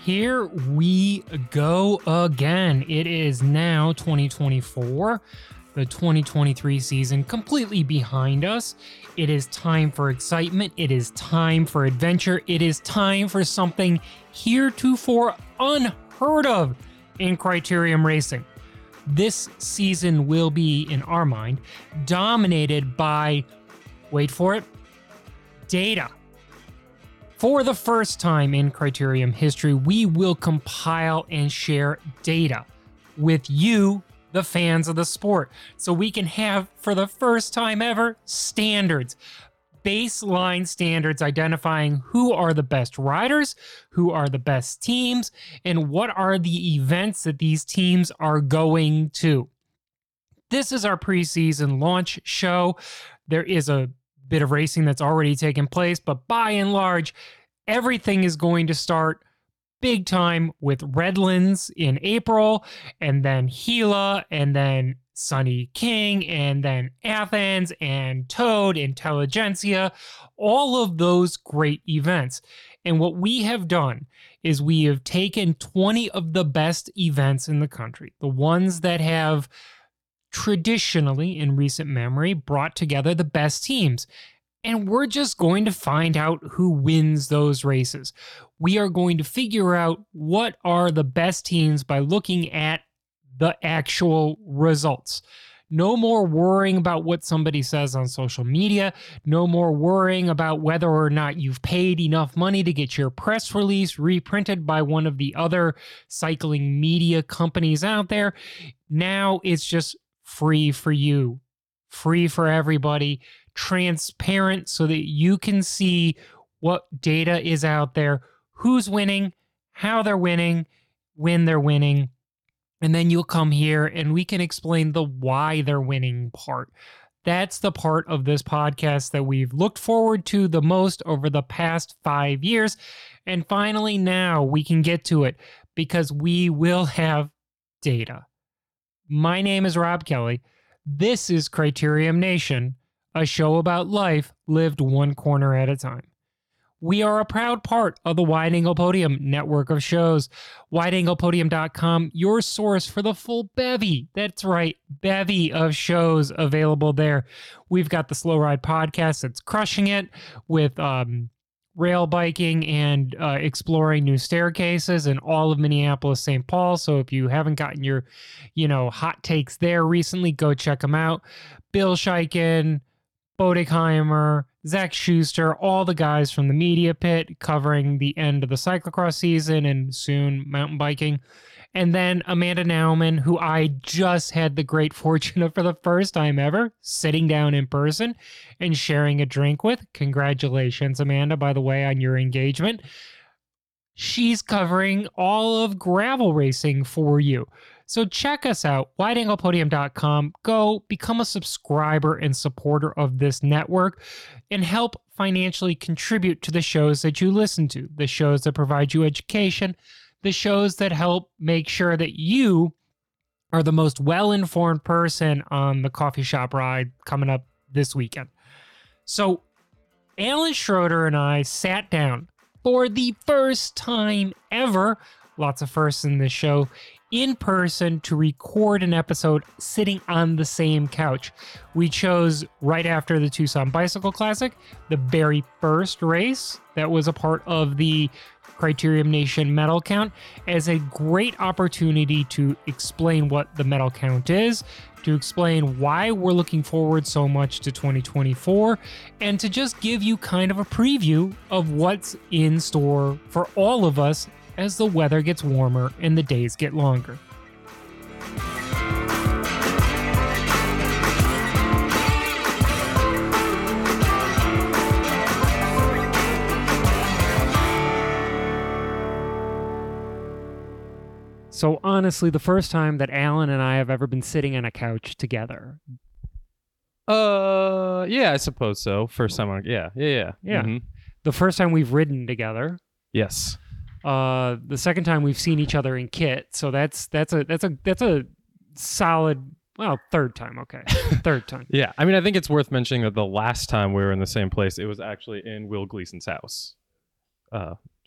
Here we go again. It is now 2024, the 2023 season completely behind us. It is time for excitement. It is time for adventure. It is time for something heretofore unheard of in criterium racing. This season will be, in our mind, dominated by, wait for it, data. For the first time in criterium history, we will compile and share data with you, the fans of the sport, so we can have, for the first time ever, standards. Baseline standards identifying who are the best riders, who are the best teams, and what are the events that these teams are going to. This is our preseason launch show. There is a bit of racing that's already taken place, but by and large, everything is going to start big time with Redlands in April, and then Gila, and then Sunny King, and then Athens, and Toad, Intelligentsia, all of those great events. And what we have done is we have taken 20 of the best events in the country, the ones that have traditionally, in recent memory, brought together the best teams. And we're just going to find out who wins those races. We are going to figure out what are the best teams by looking at the actual results. No more worrying about what somebody says on social media. No more worrying about whether or not you've paid enough money to get your press release reprinted by one of the other cycling media companies out there. Now it's just free for you, free for everybody, transparent so that you can see what data is out there, who's winning, how they're winning, when they're winning. And then you'll come here and we can explain the why they're winning part. That's the part of this podcast that we've looked forward to the most over the past 5 years. And finally, now we can get to it because we will have data. My name is Rob Kelly. This is Criterium Nation, a show about life lived one corner at a time. We are a proud part of the Wide Angle Podium network of shows. WideAnglePodium.com, your source for the full bevy. That's right, bevy of shows available there. We've got the Slow Ride podcast that's crushing it with rail biking and exploring new staircases in all of Minneapolis, St. Paul. So if you haven't gotten your, hot takes there recently, go check them out. Bill Scheiken, Bodeckheimer, Zach Schuster, all the guys from the media pit covering the end of the cyclocross season and soon mountain biking. And then Amanda Nauman, who I just had the great fortune of, for the first time ever, sitting down in person and sharing a drink with. Congratulations, Amanda, by the way, on your engagement. She's covering all of gravel racing for you. So check us out, wideanglepodium.com. Go become a subscriber and supporter of this network and help financially contribute to the shows that you listen to, the shows that provide you education, the shows that help make sure that you are the most well-informed person on the coffee shop ride coming up this weekend. So Alan Schroeder and I sat down for the first time ever, lots of firsts in this show, in person to record an episode sitting on the same couch. We chose right after the Tucson Bicycle Classic, the very first race that was a part of the Criterium Nation medal count, as a great opportunity to explain what the medal count is, to explain why we're looking forward so much to 2024, and to just give you kind of a preview of what's in store for all of us as the weather gets warmer and the days get longer. So honestly, the first time that Alan and I have ever been sitting on a couch together. Yeah, I suppose so. First time, yeah. Mm-hmm. The first time we've ridden together. Yes. The second time we've seen each other in kit, so that's a solid, well, third time. Okay, third time. Yeah, I mean, I think it's worth mentioning that the last time we were in the same place, it was actually in Will Gleason's house,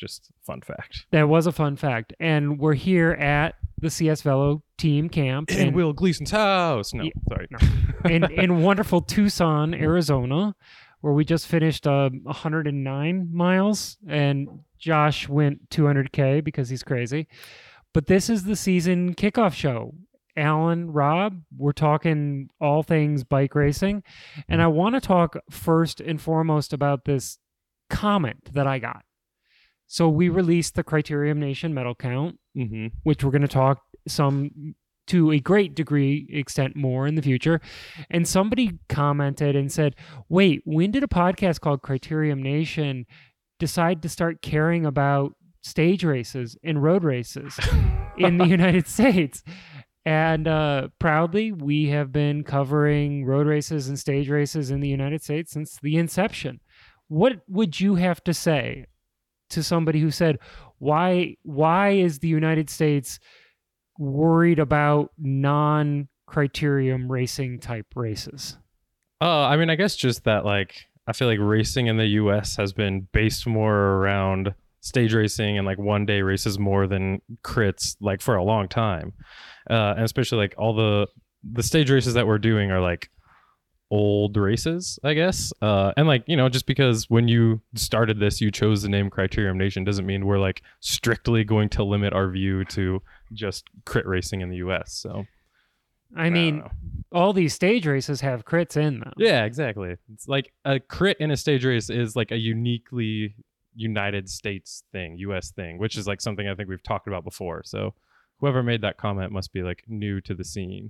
just fun fact. That was a fun fact. And we're here at the CS Velo team camp. In Will Gleason's house. No, Yeah, sorry. no. in wonderful Tucson, Arizona, where we just finished 109 miles, and Josh went 200K because he's crazy. But this is the season kickoff show. Alan, Rob, we're talking all things bike racing. And I want to talk first and foremost about this comment that I got. So we released the Criterium Nation medal count, Mm-hmm. which we're going to talk to a great degree extent more in the future. And somebody commented and said, wait, when did a podcast called Criterium Nation decide to start caring about stage races and road races in the United States? And proudly, we have been covering road races and stage races in the United States since the inception. What would you have to say to somebody who said, why is the United States worried about non-criterium racing type races? I mean, I guess just that, like, I feel like racing in the U.S. has been based more around stage racing and like one day races more than crits, like, for a long time. And especially like all the stage races that we're doing are like old races, I guess. And like, you know, just because when you started this, you chose the name Criterium Nation doesn't mean we're like strictly going to limit our view to just crit racing in the US. So I mean, all these stage races have crits in them. yeah, exactly. It's like a crit in a stage race is like a uniquely United States thing, US thing, which is like something I think we've talked about before. So whoever made that comment must be like new to the scene.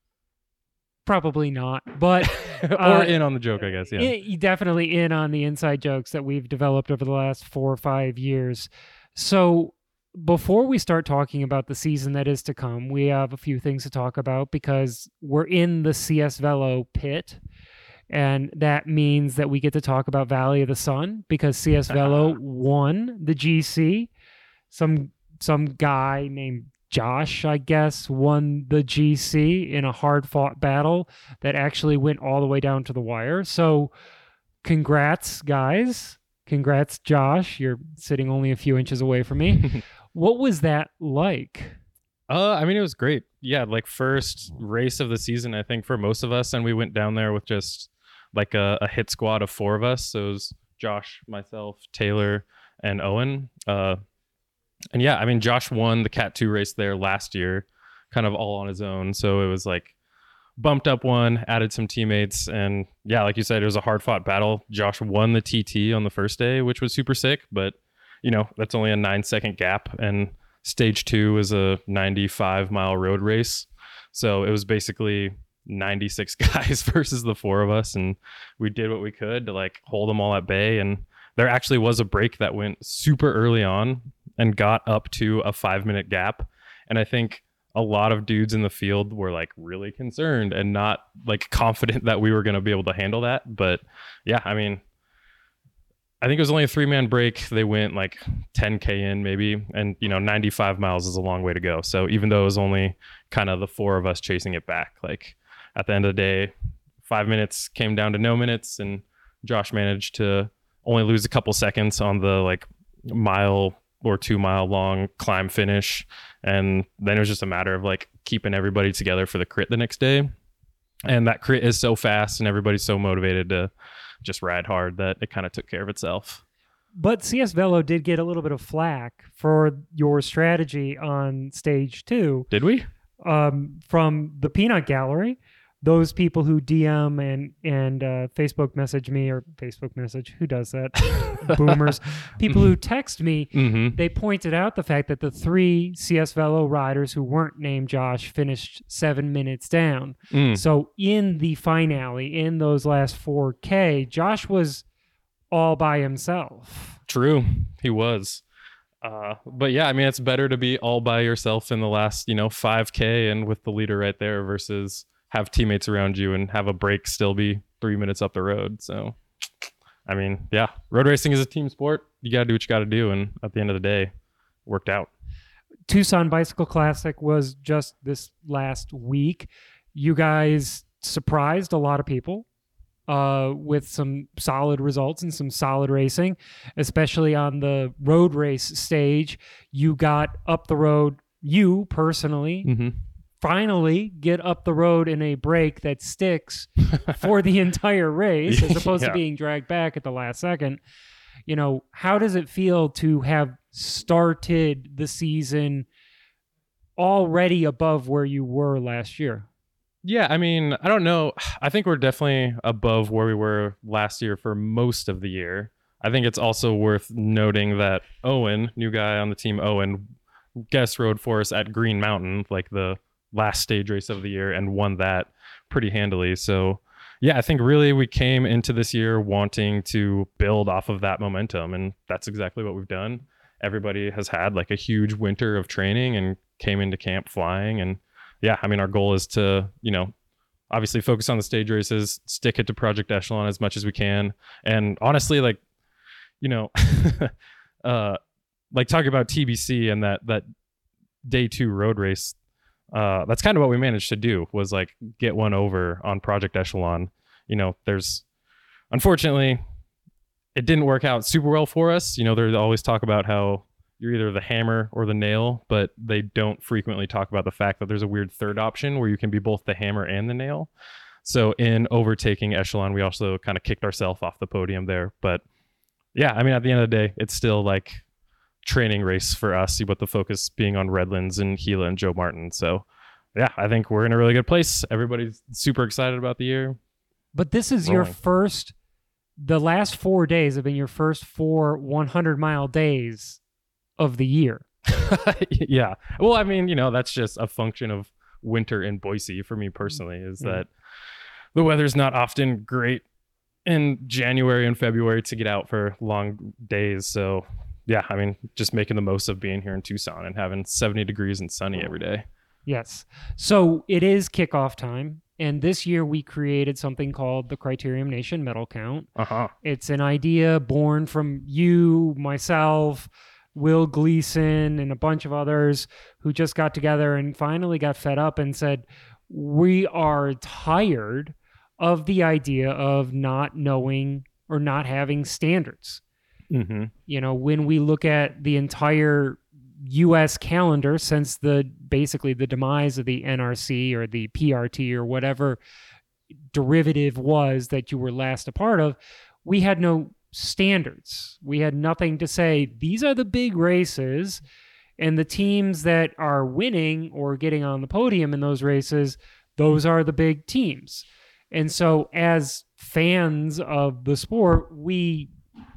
Probably not, but or in on the joke, I guess. Yeah. Definitely in on the inside jokes that we've developed over the last 4 or 5 years. So before we start talking about the season that is to come, we have a few things to talk about because we're in the CS Velo pit. And that means that we get to talk about Valley of the Sun because CS Velo won the GC. Some guy named Josh, I guess, won the GC in a hard-fought battle that actually went all the way down to the wire. So congrats, guys. Congrats, Josh. You're sitting only a few inches away from me. What was that like? I mean, it was great. Yeah, like first race of the season, I think, for most of us. And we went down there with just like a hit squad of 4 of us. So it was Josh, myself, Taylor, and Owen. And yeah, I mean, Josh won the Cat 2 race there last year, kind of all on his own. So it was like bumped up one, added some teammates. And yeah, like you said, it was a hard fought battle. Josh won the TT on the first day, which was super sick. But, you know, that's only a 9-second gap. And stage 2 is a 95-mile road race. So it was basically 96 guys versus the 4 of us. And we did what we could to like hold them all at bay. And there actually was a break that went super early on and got up to a 5-minute gap. And I think a lot of dudes in the field were like really concerned and not like confident that we were going to be able to handle that. But yeah, I mean, I think it was only a 3-man break. They went like 10K in maybe. And, you know, 95 miles is a long way to go. So even though it was only kind of the 4 of us chasing it back, like at the end of the day, 5 minutes came down to no minutes. And Josh managed to only lose a couple seconds on the like mile or 2 mile long climb finish. And then it was just a matter of like keeping everybody together for the crit the next day. And that crit is so fast and everybody's so motivated to just ride hard that it kind of took care of itself. But CS Velo did get a little bit of flack for your strategy on stage 2. Did we? From the Peanut Gallery. Those people who DM and Facebook message me, or Facebook message, who does that? Boomers. People who text me, They pointed out the fact that the 3 CS Velo riders who weren't named Josh finished 7 minutes down. So in the finale, in those last 4K, Josh was all by himself. True, he was. But yeah, I mean, it's better to be all by yourself in the last, 5K and with the leader right there versus have teammates around you and have a break still be 3 minutes up the road. So, I mean, yeah, road racing is a team sport. You got to do what you got to do. And at the end of the day, worked out. Tucson Bicycle Classic was just this last week. You guys surprised a lot of people. with some solid results and some solid racing, especially on the road race stage. You got up the road, you personally, finally get up the road in a break that sticks for the entire race as opposed to being dragged back at the last second. You know, how does it feel to have started the season already above where you were last year? Yeah, I mean, I don't know. I think we're definitely above where we were last year for most of the year. I think it's also worth noting that Owen, new guy on the team, Owen, guest rode for us at Green Mountain, like the last stage race of the year, and won that pretty handily. So yeah, I think really we came into this year wanting to build off of that momentum, and that's exactly what we've done. Everybody has had like a huge winter of training and came into camp flying. And yeah, I mean, our goal is to, you know, obviously focus on the stage races, stick it to Project Echelon as much as we can. And honestly, like, you know, like talking about TBC and that day 2 road race, that's kind of what we managed to do, was like get one over on Project Echelon. You know, unfortunately, it didn't work out super well for us. You know, they always talk about how you're either the hammer or the nail, but they don't frequently talk about the fact that there's a weird third option where you can be both the hammer and the nail. So in overtaking Echelon, we also kind of kicked ourselves off the podium there. But yeah, I mean, at the end of the day, it's still like training race for us, with the focus being on Redlands and Gila and Joe Martin. So yeah, I think we're in a really good place. Everybody's super excited about the year. But this is your first, the last 4 days have been your first 4 100-mile days of the year. Yeah. Well, I mean, you know, that's just a function of winter in Boise for me personally, is that the weather's not often great in January and February to get out for long days. So yeah, I mean, just making the most of being here in Tucson and having 70 degrees and sunny every day. Yes. So it is kickoff time. And this year we created something called the Criterium Nation Medal Count. It's an idea born from you, myself, Will Gleason, and a bunch of others who just got together and finally got fed up and said, we are tired of the idea of not knowing or not having standards. You know, when we look at the entire U.S. calendar since basically the demise of the NRC or the PRT or whatever derivative was that you were last a part of, we had no standards. We had nothing to say, these are the big races, and the teams that are winning or getting on the podium in those races, those are the big teams. And so as fans of the sport, we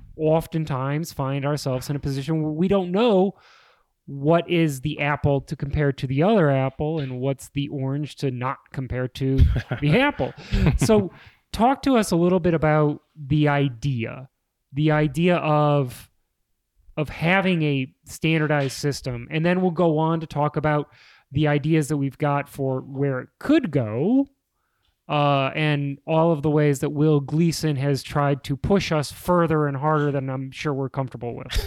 oftentimes find ourselves in a position where we don't know what is the apple to compare to the other apple and what's the orange to not compare to the apple. So talk to us a little bit about the idea of having a standardized system, and then we'll go on to talk about the ideas that we've got for where it could go, and all of the ways that Will Gleason has tried to push us further and harder than I'm sure we're comfortable with.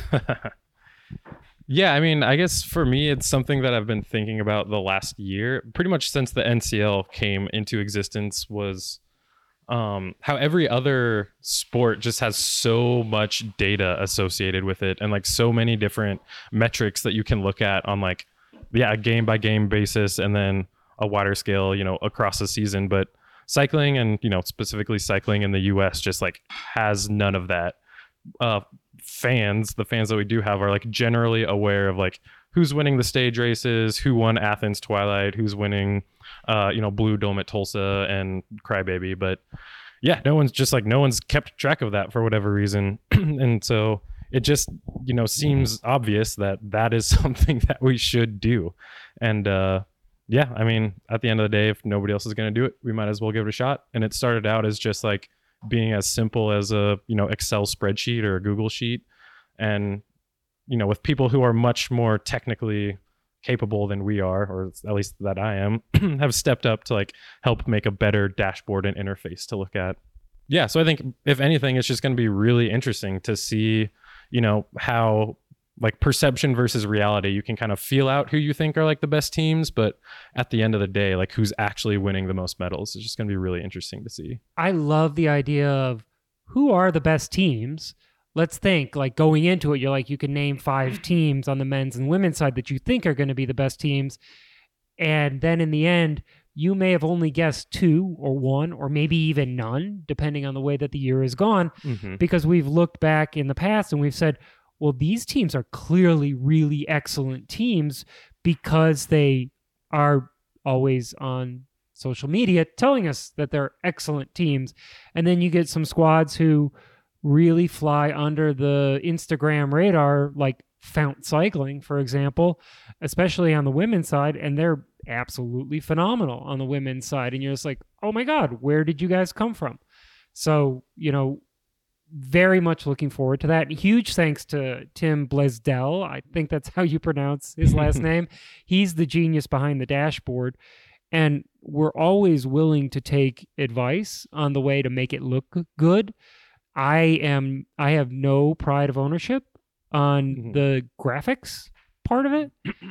Yeah, I mean, I guess for me, it's something that I've been thinking about the last year, pretty much since the NCL came into existence, was how every other sport just has so much data associated with it, and like so many different metrics that you can look at on like, yeah, a game by game basis, and then a wider scale, you know, across the season. But cycling, and, you know, specifically cycling in the US, just like has none of that. The fans that we do have are like generally aware of like who's winning the stage races, who won Athens Twilight, who's winning you know, Blue Dome at Tulsa and Crybaby. But yeah, no one's kept track of that for whatever reason. And so it just, you know, seems obvious that is something that we should do. And yeah, I mean, at the end of the day, if nobody else is going to do it, we might as well give it a shot. And it started out as just like being as simple as a, you know, Excel spreadsheet or a Google sheet. And, you know, with people who are much more technically capable than we are, or at least that I am, have stepped up to like help make a better dashboard and interface to look at. Yeah. So I think if anything, it's just going to be really interesting to see, you know, how like perception versus reality. You can kind of feel out who you think are like the best teams, but at the end of the day, like who's actually winning the most medals is just going to be really interesting to see. I love the idea of who are the best teams. Let's think, like going into it, you're like, you can name 5 teams on the men's and women's side that you think are going to be the best teams. And then in the end, you may have only guessed 2 or 1 or maybe even none, depending on the way that the year has gone, because we've looked back in the past and we've said, well, these teams are clearly really excellent teams because they are always on social media telling us that they're excellent teams. And then you get some squads who really fly under the Instagram radar, like Fount Cycling, for example, especially on the women's side, and they're absolutely phenomenal on the women's side. And you're just like, oh my God, where did you guys come from? So, very much looking forward to that. Huge thanks to Tim Blaisdell. I think that's how you pronounce his last name. He's the genius behind the dashboard. And we're always willing to take advice on the way to make it look good. I have no pride of ownership on the graphics part of it,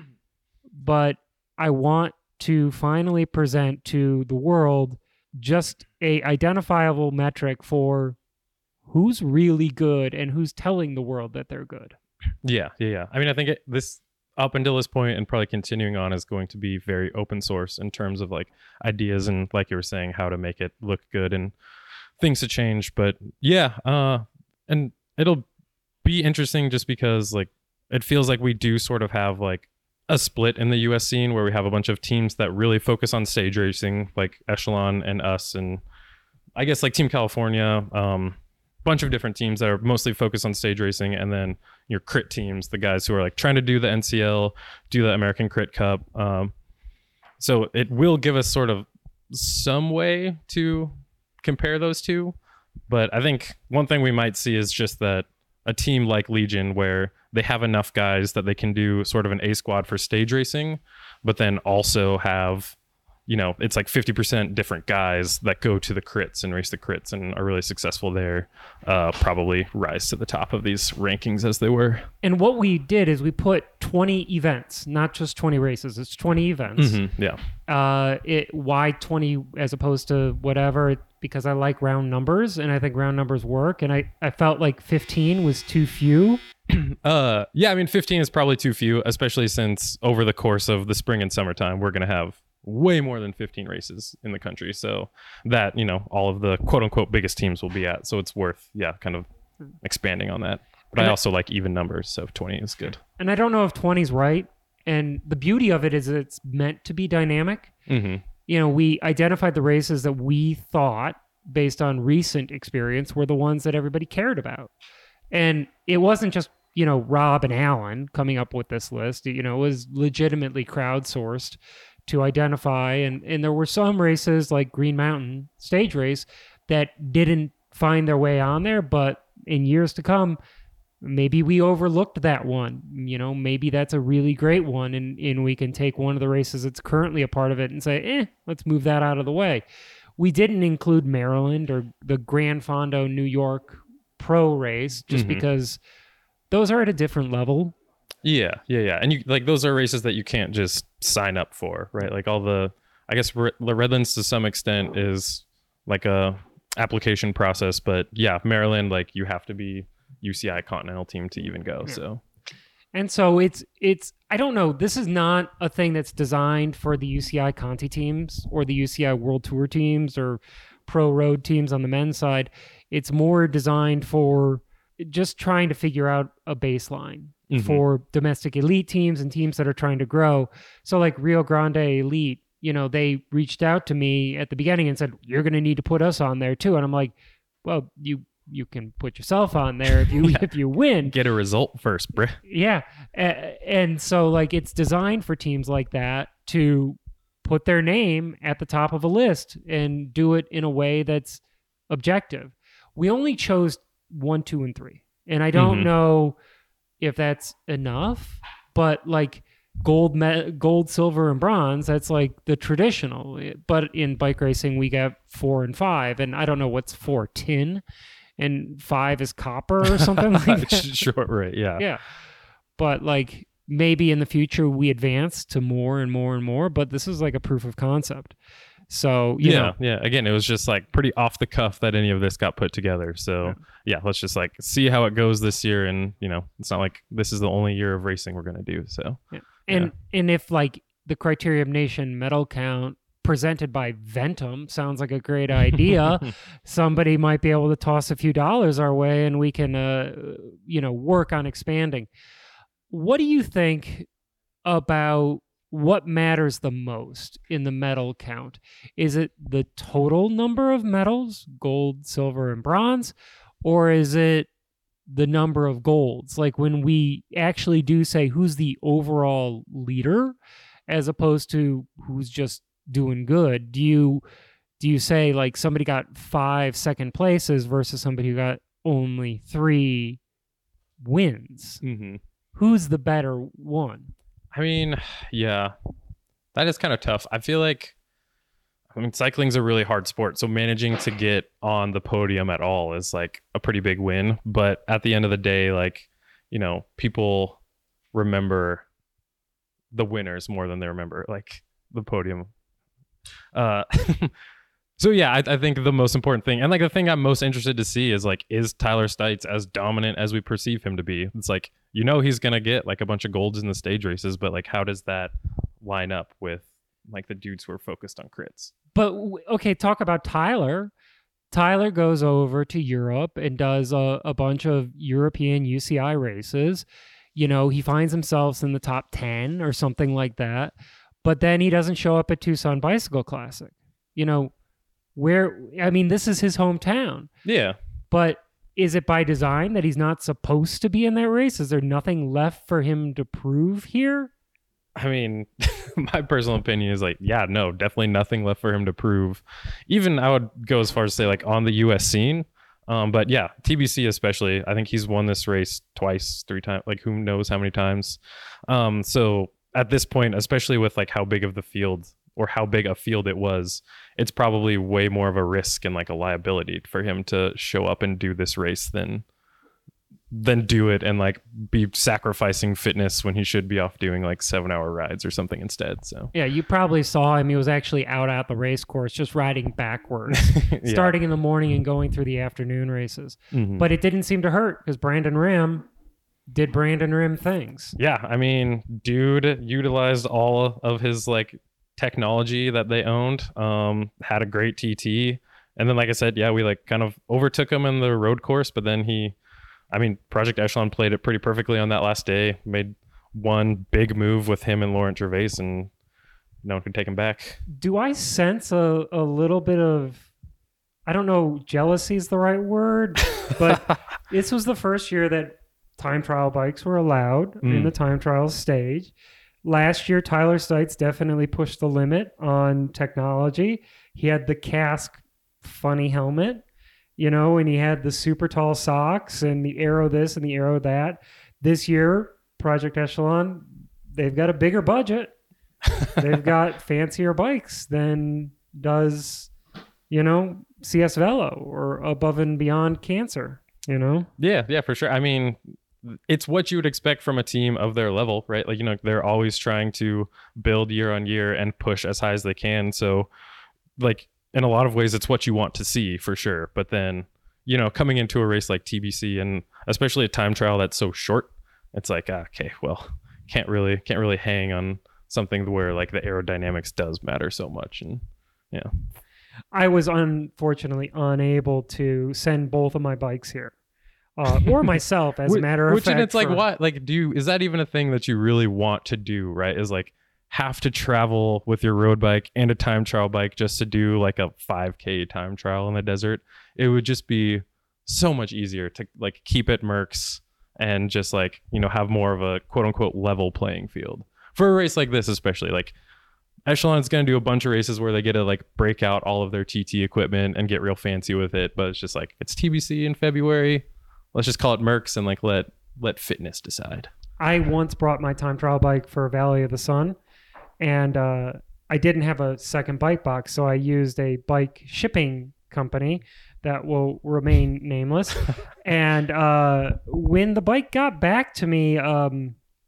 but I want to finally present to the world just a identifiable metric for who's really good and who's telling the world that they're good. Yeah. I mean, I think this up until this point and probably continuing on is going to be very open source in terms of like ideas and, like you were saying, how to make it look good and things to change. But yeah, and it'll be interesting just because like it feels like we do sort of have like a split in the US scene where we have a bunch of teams that really focus on stage racing, like Echelon and us, and I guess like Team California, bunch of different teams that are mostly focused on stage racing, and then your crit teams, the guys who are like trying to do the NCL, do the American Crit Cup. So it will give us sort of some way to compare those two. But I think one thing we might see is just that a team like Legion, where they have enough guys that they can do sort of an A squad for stage racing, but then also have, it's like 50% different guys that go to the crits and race the crits and are really successful there, probably rise to the top of these rankings as they were. And what we did is we put 20 events, not just 20 races. It's 20 events. Yeah. Why 20 as opposed to whatever? Because I like round numbers and I think round numbers work. And I felt like 15 was too few. Yeah, I mean, 15 is probably too few, especially since over the course of the spring and summertime, we're going to have way more than 15 races in the country. So that, all of the quote unquote biggest teams will be at. So it's worth, kind of expanding on that. But I also like even numbers. So 20 is good. And I don't know if 20 is right. And the beauty of it is it's meant to be dynamic. We identified the races that we thought, based on recent experience, were the ones that everybody cared about. And it wasn't just, Rob and Alan coming up with this list. It was legitimately crowdsourced to identify. And there were some races like Green Mountain Stage Race that didn't find their way on there. But in years to come, maybe we overlooked that one. Maybe that's a really great one. And we can take one of the races that's currently a part of it and say, let's move that out of the way. We didn't include Maryland or the Gran Fondo New York Pro race just because those are at a different level. Yeah. And you like those are races that you can't just sign up for, right? Like I guess the Redlands to some extent is like a application process, but yeah, Maryland, like you have to be UCI Continental team to even go. Yeah. So. And so it's I don't know, this is not a thing that's designed for the UCI Conti teams or the UCI World Tour teams or pro road teams on the men's side. It's more designed for just trying to figure out a baseline for domestic elite teams and teams that are trying to grow. So like Rio Grande Elite, they reached out to me at the beginning and said, you're going to need to put us on there too. And I'm like, well, you can put yourself on there if you if you win. Get a result first, bruh. Yeah. And so like it's designed for teams like that to put their name at the top of a list and do it in a way that's objective. We only chose 1, 2, and 3. And I don't know if that's enough, but like gold, silver, and bronze, that's like the traditional. But in bike racing, we got 4 and 5. And I don't know what's 4, tin, and 5 is copper or something like that. Sure, right, yeah. Yeah. but like maybe in the future we advance to more and more and more, but this is like a proof of concept. So, you know. Yeah. Again, it was just like pretty off the cuff that any of this got put together. So yeah, let's just like see how it goes this year. And, you know, it's not like this is the only year of racing we're going to do. So, and if like the Criterium Nation medal count presented by Ventum sounds like a great idea, somebody might be able to toss a few dollars our way and we can, you know, work on expanding. What do you think about what matters the most in the medal count? Is it the total number of medals, gold, silver, and bronze, or is it the number of golds? Like when we actually do say who's the overall leader as opposed to who's just doing good, do you say like somebody got 5 second places versus somebody who got only 3 wins? Mm-hmm. Who's the better one? I mean, yeah, that is kind of tough. I feel like, I mean, cycling's a really hard sport. So managing to get on the podium at all is like a pretty big win. But at the end of the day, like, you know, people remember the winners more than they remember like the podium. So yeah, I think the most important thing, and like the thing I'm most interested to see is like, is Tyler Stites as dominant as we perceive him to be? It's like, you know, he's gonna get like a bunch of golds in the stage races, but like, how does that line up with like the dudes who are focused on crits? But okay, talk about Tyler. Tyler goes over to Europe and does a bunch of European UCI races. You know, he finds himself in the top 10 or something like that, but then he doesn't show up at Tucson Bicycle Classic. You know, I mean, this is his hometown. Yeah. But is it by design that he's not supposed to be in that race? Is there nothing left for him to prove here? I mean, my personal opinion is like, yeah, no, definitely nothing left for him to prove. Even I would go as far as to say like on the US scene. But yeah, TBC especially, I think he's won this race twice, 3 times, like who knows how many times. So at this point, especially with like how big of the field or how big a field it was, it's probably way more of a risk and like a liability for him to show up and do this race than do it and like be sacrificing fitness when he should be off doing like 7-hour rides or something instead. So yeah, you probably saw him. He was actually out at the race course, just riding backwards, starting in the morning and going through the afternoon races. Mm-hmm. But it didn't seem to hurt because Brandon Rim did Brandon Rim things. Yeah, I mean, dude utilized all of his like technology that they owned, had a great TT, and then like I said, yeah, we like kind of overtook him in the road course, but then Project Echelon played it pretty perfectly on that last day, made one big move with him and Laurent Gervais, and no one could take him back. Do I sense a little bit of, I don't know, jealousy is the right word, but this was the first year that time trial bikes were allowed in the time trial stage. Last year, Tyler Stites definitely pushed the limit on technology. He had the Cask funny helmet, you know, and he had the super tall socks and the arrow this and the arrow that. This year, Project Echelon, they've got a bigger budget. They've got fancier bikes than does, you know, CS Velo or Above and Beyond Cancer, you know? Yeah, for sure. I mean, it's what you would expect from a team of their level, right? Like, you know, they're always trying to build year on year and push as high as they can. So like in a lot of ways, it's what you want to see for sure. But then, you know, coming into a race like TBC and especially a time trial that's so short, it's like, okay, well, can't really hang on something where like the aerodynamics does matter so much. And yeah, I was unfortunately unable to send both of my bikes here. Or myself, as a matter of fact. And it's like, what? Like, is that even a thing that you really want to do, right? Is like have to travel with your road bike and a time trial bike just to do like a 5K time trial in the desert? It would just be so much easier to like keep it Mercs and just like, you know, have more of a quote unquote level playing field. For a race like this, especially, like Echelon's going to do a bunch of races where they get to like break out all of their TT equipment and get real fancy with it. But it's just like, it's TBC in February. Let's just call it Mercs and like let fitness decide. I once brought my time trial bike for Valley of the Sun, and I didn't have a second bike box, so I used a bike shipping company that will remain nameless. And when the bike got back to me,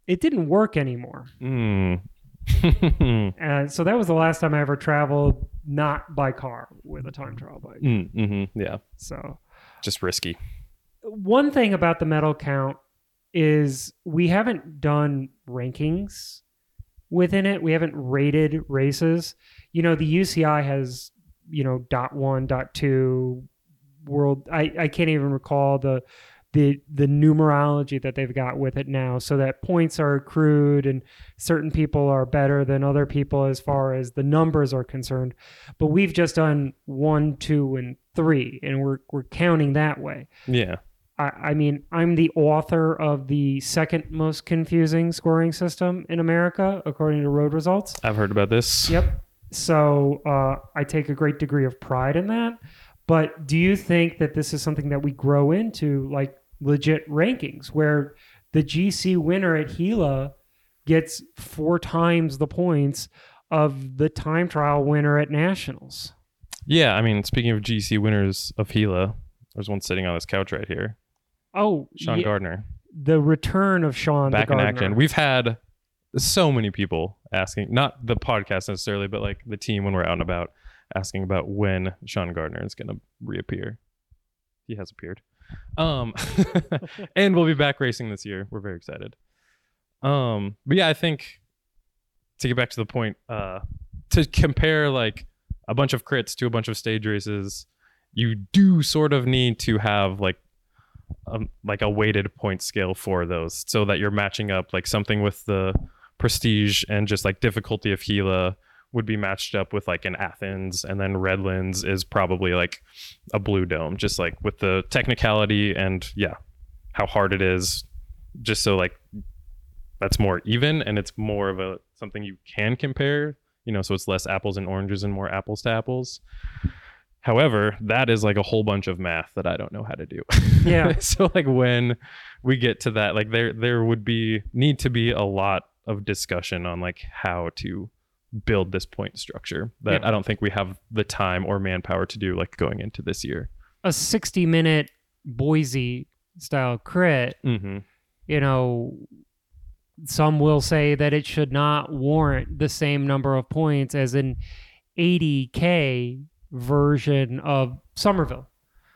it didn't work anymore. Mm. And so that was the last time I ever traveled not by car with a time trial bike. Yeah. So Just risky. one thing about the medal count is we haven't done rankings within it. We haven't rated races. The UCI has, .1, .2 world. I can't even recall the numerology that they've got with it now, so that points are accrued and certain people are better than other people as far as the numbers are concerned. But we've just done 1, 2, and 3, and we're counting that way. Yeah. I mean, I'm the author of the second most confusing scoring system in America, according to Road Results. I've heard about this. Yep. So I take a great degree of pride in that. But do you think that this is something that we grow into, like legit rankings, where the GC winner at Gila gets 4 times the points of the time trial winner at Nationals? Yeah, I mean, speaking of GC winners of Gila, there's one sitting on this couch right here. Oh, Sean Gardner. The return of Sean back in Gardner. action. We've had so many people asking, not the podcast necessarily, but like the team when we're out and about, asking about when Sean Gardner is going to reappear. He has appeared. And we'll be back racing this year. We're very excited. But yeah, I think to get back to the point, to compare like a bunch of crits to a bunch of stage races, you do sort of need to have like a weighted point scale for those, so that you're matching up like something with the prestige and just like difficulty of Gila would be matched up with like an Athens, and then Redlands is probably like a Blue Dome, just like with the technicality and how hard it is, just so like that's more even and it's more of something you can compare, so it's less apples and oranges and more apples to apples. However, that is like a whole bunch of math that I don't know how to do. Yeah. So like when we get to that, like there would need to be a lot of discussion on like how to build this point structure that I don't think we have the time or manpower to do, like going into this year. A 60-minute Boise style crit, some will say that it should not warrant the same number of points as an 80K version of Somerville.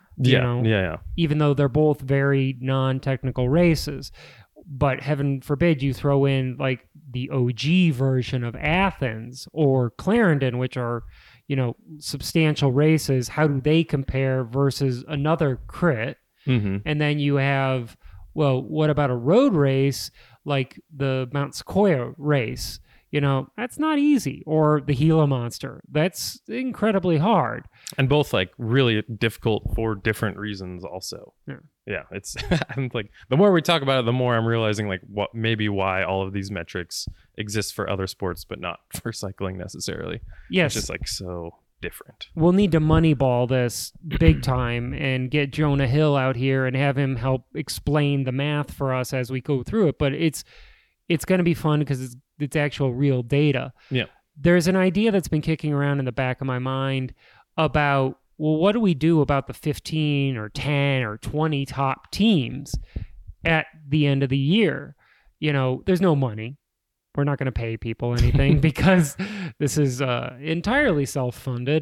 Even though they're both very non-technical races. But heaven forbid you throw in like the OG version of Athens or Clarendon, which are, substantial races. How do they compare versus another crit? And then you have, well, what about a road race like the Mount Sequoia race? That's not easy. Or the Gila Monster. That's incredibly hard. And both like really difficult for different reasons also. Yeah, it's I'm like, the more we talk about it, the more I'm realizing like why all of these metrics exist for other sports but not for cycling necessarily. Yes. It's just like so different. We'll need to moneyball this big time and get Jonah Hill out here and have him help explain the math for us as we go through it. But it's going to be fun because it's actual real data. Yeah. There's an idea that's been kicking around in the back of my mind about, well, what do we do about the 15 or 10 or 20 top teams at the end of the year? There's no money. We're not going to pay people anything because this is entirely self-funded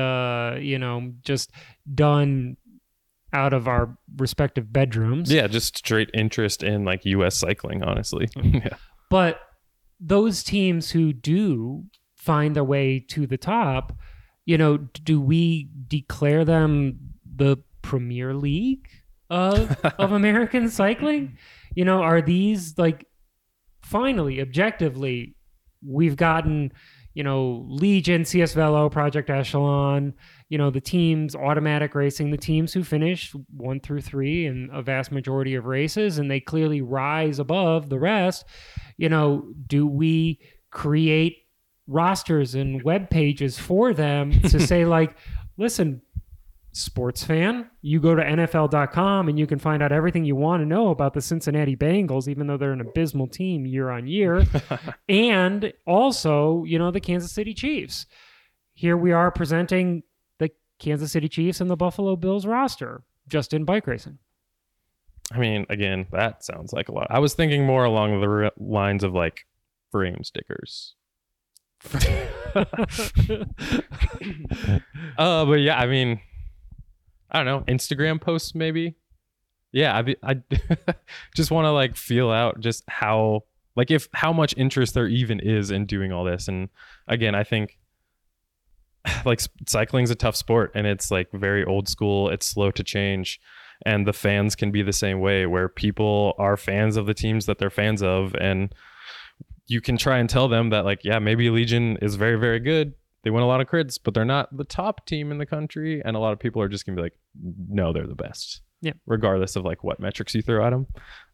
and, just done out of our respective bedrooms. Yeah, just straight interest in like U.S. cycling, honestly. Yeah. But those teams who do find their way to the top, do we declare them the Premier League of American cycling? Are these like, finally, objectively, we've gotten, Legion, CS Velo, Project Echelon, the teams, Automatic Racing, the teams who finish 1 through 3 in a vast majority of races, and they clearly rise above the rest. Do we create rosters and web pages for them to say like, listen, sports fan, you go to NFL.com and you can find out everything you want to know about the Cincinnati Bengals, even though they're an abysmal team year on year. And also, the Kansas City Chiefs. Here we are presenting the Kansas City Chiefs and the Buffalo Bills roster just in bike racing. I mean, again, that sounds like a lot. I was thinking more along the lines of like frame stickers. But yeah, I mean, I don't know, Instagram posts maybe. Yeah, I just want to like feel out just how like if how much interest there even is in doing all this. And again, I think like cycling's a tough sport and it's like very old school. It's slow to change, and the fans can be the same way where people are fans of the teams that they're fans of, and you can try and tell them that like, yeah, maybe Legion is very, very good. They win a lot of crits, but they're not the top team in the country. And a lot of people are just gonna be like, no, they're the best. Yeah. Regardless of like what metrics you throw at them.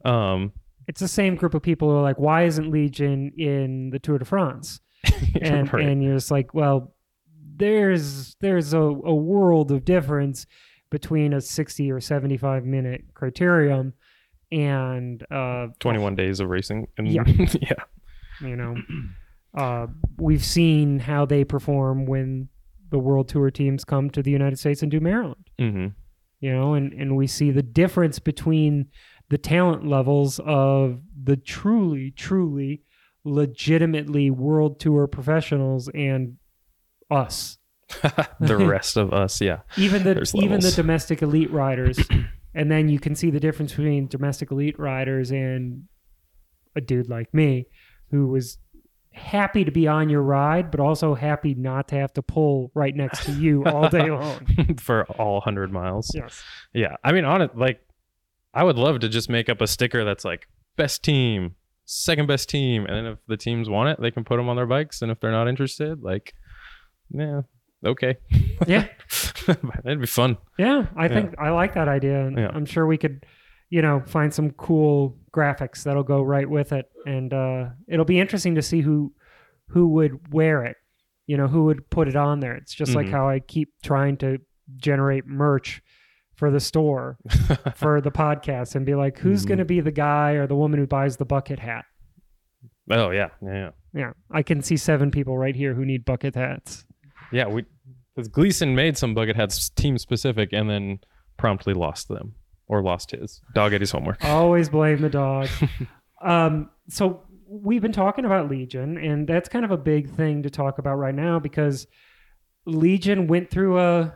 It's the same group of people who are like, why isn't Legion in the Tour de France? And right. and you're just like, well, there's a world of difference between a 60 or 75 minute criterium and 21 days of racing. And Yeah. yeah. you know, we've seen how they perform when the World Tour teams come to the United States and do Maryland. Mm-hmm. You know, and we see the difference between the talent levels of the truly legitimately World Tour professionals and us. The rest of us, yeah. Even the domestic elite riders. And then you can see the difference between domestic elite riders and a dude like me who was happy to be on your ride, but also happy not to have to pull right next to you all day long. For all 100 miles. Yes. Yeah. I mean, on it, like, I would love to just make up a sticker that's like best team, second best team. And then if the teams want it, they can put them on their bikes. And if they're not interested, like, yeah, okay. Yeah. That'd be fun. Yeah. I think I like that idea. And I'm sure we could, find some cool graphics that'll go right with it. And it'll be interesting to see who would wear it, who would put it on there. It's just like how I keep trying to generate merch for the store, for the podcast, and be like, who's going to be the guy or the woman who buys the bucket hat? Oh, yeah. Yeah. Yeah. I can see 7 people right here who need bucket hats. Yeah. Because Gleason made some bucket hats team specific and then promptly lost them. Or lost his. Dog ate his homework. Always blame the dog. So we've been talking about Legion, and that's kind of a big thing to talk about right now because Legion went through a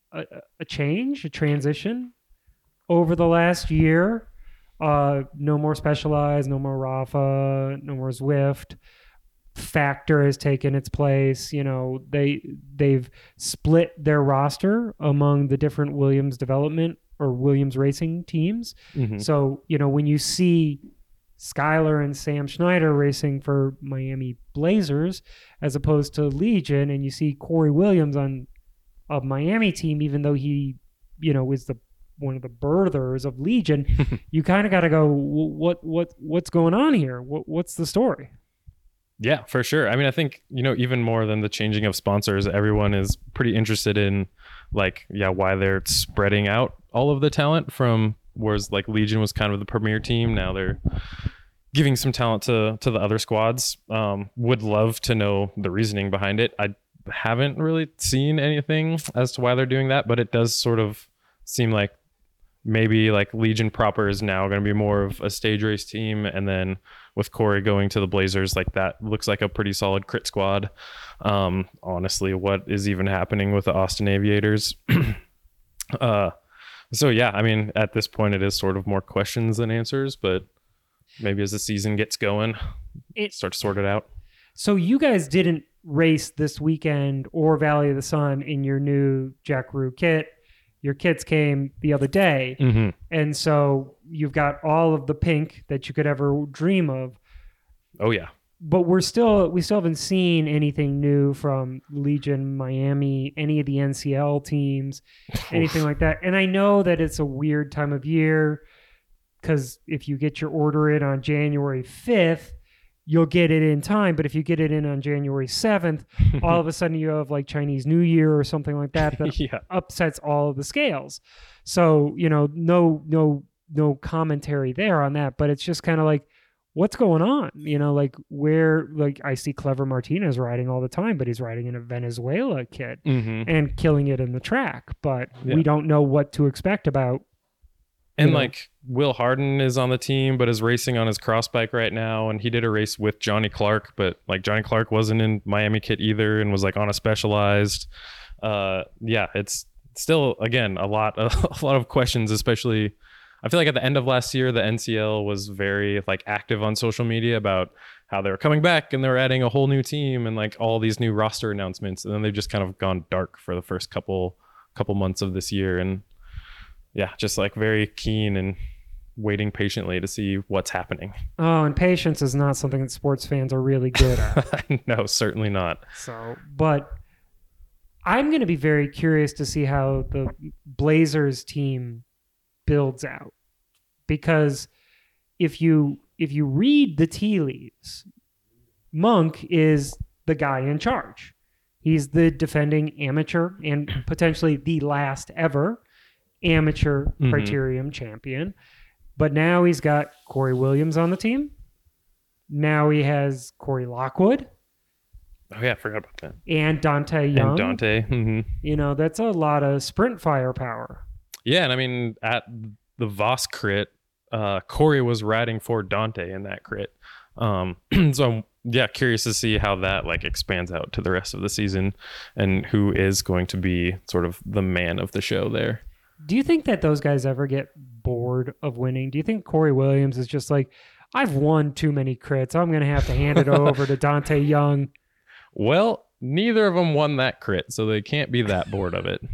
transition over the last year. No more Specialized, no more Rafa, no more Zwift. Factor has taken its place. They've split their roster among the different Williams development or Williams racing teams. Mm-hmm. So, when you see Skylar and Sam Schneider racing for Miami Blazers as opposed to Legion, and you see Corey Williams on a Miami team, even though he, is one of the birthers of Legion, you kind of got to go, what's going on here? What's the story? Yeah, for sure. I mean, I think, even more than the changing of sponsors, everyone is pretty interested in why they're spreading out all of the talent from whereas like Legion was kind of the premier team. Now they're giving some talent to the other squads. Would love to know the reasoning behind it. I haven't really seen anything as to why they're doing that, but it does sort of seem like maybe like Legion proper is now going to be more of a stage race team. And then with Corey going to the Blazers, like that looks like a pretty solid crit squad. Honestly, what is even happening with the Austin Aviators? So yeah, I mean, at this point it is sort of more questions than answers, but maybe as the season gets going, start to sort it out. So you guys didn't race this weekend or Valley of the Sun in your new Jack Rue kit. Your kits came the other day. Mm-hmm. And so you've got all of the pink that you could ever dream of. Oh yeah. But we still haven't seen anything new from Legion, Miami, any of the NCL teams, anything like that. And I know that it's a weird time of year because if you get your order in on January 5th, you'll get it in time. But if you get it in on January 7th, all of a sudden you have like Chinese New Year or something like that upsets all of the scales. So, no commentary there on that, but it's just kind of like, what's going on? I see Clever Martinez riding all the time, but he's riding in a Venezuela kit and killing it in the track. But we don't know what to expect about And like Will Harden is on the team, but is racing on his cross bike right now. And he did a race with Johnny Clark, but like Johnny Clark wasn't in Miami kit either and was like on a Specialized. It's still, again, a lot of questions, especially I feel like at the end of last year, the NCL was very like active on social media about how they were coming back and they were adding a whole new team and like all these new roster announcements. And then they've just kind of gone dark for the first couple months of this year. And yeah, just like very keen and waiting patiently to see what's happening. Oh, and patience is not something that sports fans are really good at. No, certainly not. So, but I'm going to be very curious to see how the Blazers team builds out, because if you read the tea leaves, Monk is the guy in charge. He's the defending amateur and potentially the last ever amateur Criterium champion. But now he's got Corey Williams on the team. Now he has Corey Lockwood. Oh yeah, I forgot about that. And Dante Young. And Dante. Mm-hmm. That's a lot of sprint firepower. Yeah, and I mean, at the Voss crit, Corey was riding for Dante in that crit. So I'm curious to see how that like expands out to the rest of the season and who is going to be sort of the man of the show there. Do you think that those guys ever get bored of winning? Do you think Corey Williams is just like, I've won too many crits, I'm going to have to hand it over to Dante Young? Well, neither of them won that crit, so they can't be that bored of it.